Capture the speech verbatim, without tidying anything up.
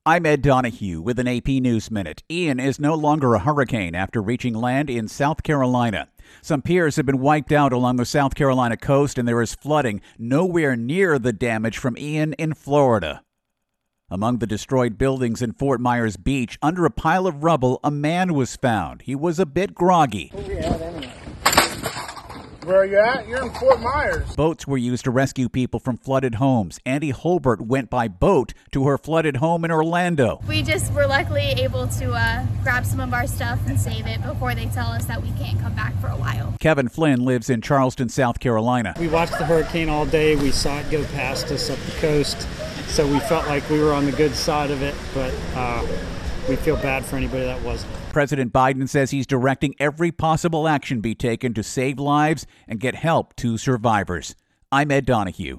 I'm Ed Donahue with an A P News Minute. Ian is no longer a hurricane after reaching land in South Carolina. Some piers have been wiped out along the South Carolina coast, and there is flooding nowhere near the damage from Ian in Florida. Among the destroyed buildings in Fort Myers Beach, under a pile of rubble, a man was found. He was a bit groggy. Where are you at? You're in Fort Myers. Boats were used to rescue people from flooded homes. Andy Holbert went by boat to her flooded home in Orlando. We just were luckily able to uh, grab some of our stuff and save it before they tell us that we can't come back for a while. Kevin Flynn lives in Charleston, South Carolina. We watched the hurricane all day. We saw it go past us up the coast, so we felt like we were on the good side of it, but uh, we feel bad for anybody that wasn't. President Biden says he's directing every possible action be taken to save lives and get help to survivors. I'm Ed Donahue.